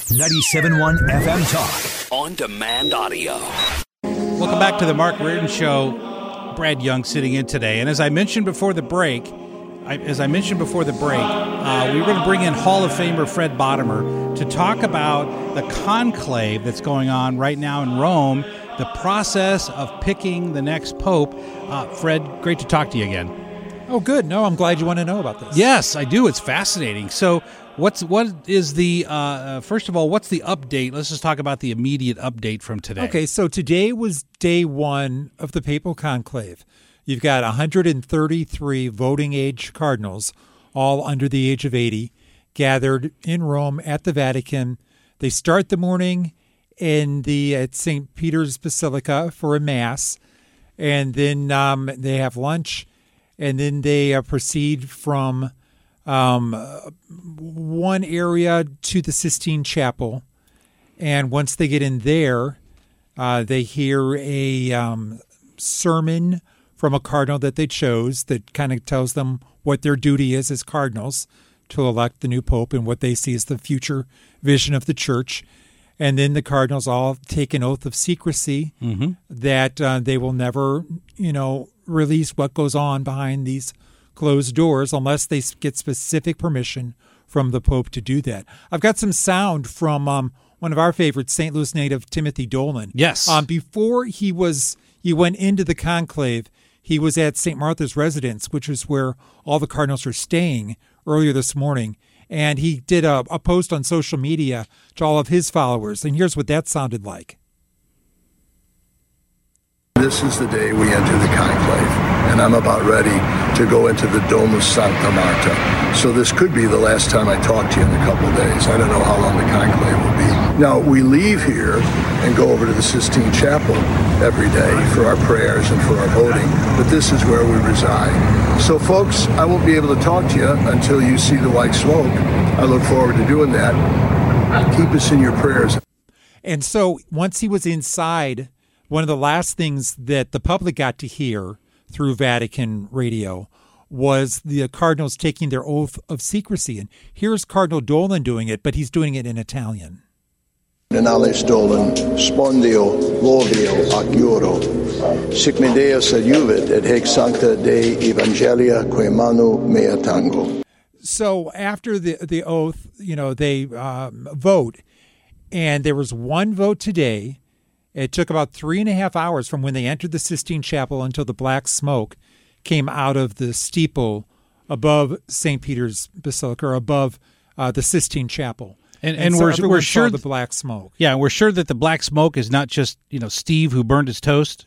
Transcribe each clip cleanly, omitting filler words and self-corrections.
97.1 FM Talk. On demand audio. Welcome back to the Mark Reardon Show. Brad Young sitting in today. And as I mentioned before the break, we were going to bring in Hall of Famer Fred Bodemer to talk about the conclave that's going on right now in Rome, the process of picking the next pope. Fred, great to talk to you again. Oh, good. No, I'm glad you want to know about this. Yes, I do. It's fascinating. So what is the, first of all, what's the update? Let's just talk about the immediate update from today. Okay, so today was day one of the papal conclave. You've got 133 voting age cardinals, all under the age of 80, gathered in Rome at the Vatican. They start the morning at St. Peter's Basilica for a mass, and then they have lunch, and then they proceed from one area to the Sistine Chapel. And once they get in there, they hear a sermon from a cardinal that they chose that kind of tells them what their duty is as cardinals to elect the new pope and what they see as the future vision of the church. And then the cardinals all take an oath of secrecy that they will never, release what goes on behind these closed doors unless they get specific permission from the Pope to do that. I've got some sound from one of our favorites, St. Louis native Timothy Dolan. Yes. Before he went into the conclave, he was at St. Martha's residence, which is where all the cardinals are staying earlier this morning. And he did a post on social media to all of his followers. And here's what that sounded like. This is the day we enter the conclave, and I'm about ready to go into the Domus Sancta Marta. So this could be the last time I talk to you in a couple of days. I don't know how long the conclave will be. Now, we leave here and go over to the Sistine Chapel every day for our prayers and for our voting, but this is where we reside. So, folks, I won't be able to talk to you until you see the white smoke. I look forward to doing that. Keep us in your prayers. And so once he was inside, one of the last things that the public got to hear through Vatican radio was the cardinals taking their oath of secrecy. And here's Cardinal Dolan doing it, but he's doing it in Italian. Renales Dolan, spondio, vovio, ac juro, sic me Deus adjuvit, et hec sancta Dei evangelia quae manu mea tango. So after the oath, they vote. And there was one vote today. It took about 3.5 hours from when they entered the Sistine Chapel until the black smoke came out of the steeple above St. Peter's Basilica, or above the Sistine Chapel. And so we're sure the black smoke. Yeah, we're sure that the black smoke is not just Steve who burned his toast.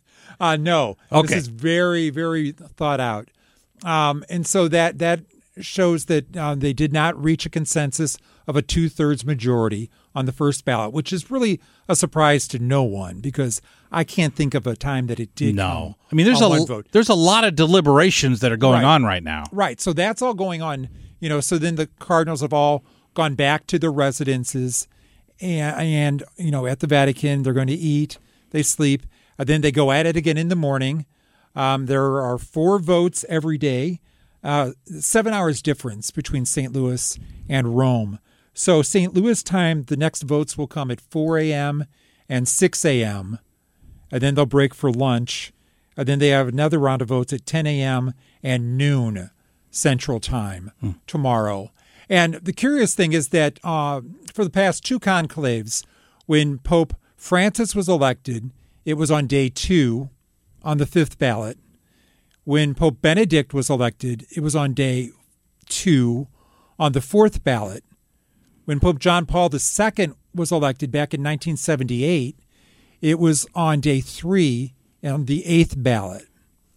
No, okay. This is very, very thought out, and so that shows that they did not reach a consensus of a 2/3 majority on the first ballot, which is really a surprise to no one because I can't think of a time that it did. No, I mean there's a lot of deliberations that are going on right now. Right, so that's all going on. So then the cardinals have all gone back to their residences, and at the Vatican they're going to eat, they sleep, then they go at it again in the morning. There are 4 votes every day, 7 hours difference between St. Louis and Rome. So St. Louis time, the next votes will come at 4 a.m. and 6 a.m., and then they'll break for lunch. And then they have another round of votes at 10 a.m. and noon Central Time tomorrow. And the curious thing is that for the past 2 conclaves, when Pope Francis was elected, it was on day 2 on the 5th ballot. When Pope Benedict was elected, it was on day 2 on the 4th ballot. When Pope John Paul II was elected back in 1978, it was on day 3 on the 8th ballot.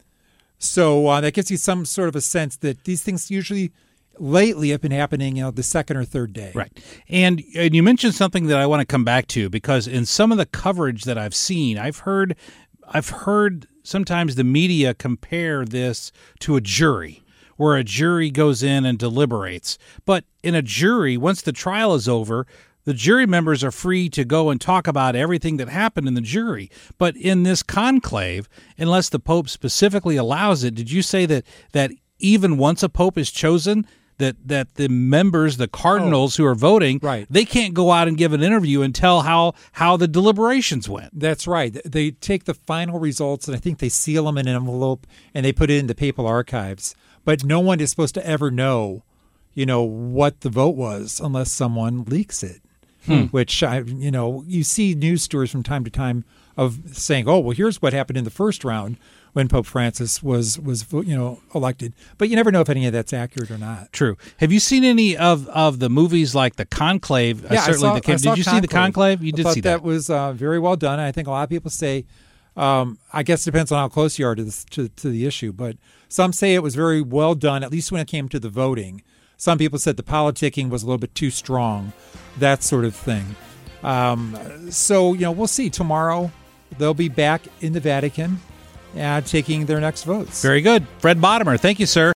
So that gives you some sort of a sense that these things usually lately have been happening, the second or third day. Right. And you mentioned something that I want to come back to because in some of the coverage that I've seen, I've heard sometimes the media compare this to a jury, where a jury goes in and deliberates. But in a jury, once the trial is over, the jury members are free to go and talk about everything that happened in the jury. But in this conclave, unless the Pope specifically allows it, did you say that even once a Pope is chosen, that the members, the cardinals who are voting, right. they can't go out and give an interview and tell how the deliberations went. That's right. They take the final results, and I think they seal them in an envelope, and they put it in the papal archives. But no one is supposed to ever know, what the vote was unless someone leaks it. Which, you see news stories from time to time of saying, oh, well, here's what happened in the first round when Pope Francis was elected. But you never know if any of that's accurate or not. True. Have you seen any of the movies like The Conclave? Yeah, I saw Did you see The Conclave? You did see that. That was very well done. I think a lot of people say, I guess it depends on how close you are to the issue, but some say it was very well done, at least when it came to the voting. Some people said the politicking was a little bit too strong, that sort of thing. So, we'll see. Tomorrow, they'll be back in the Vatican taking their next votes. Very good. Fred Bottomer, thank you, sir.